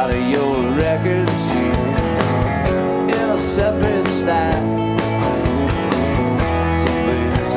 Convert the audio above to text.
out of your records in a separate stack.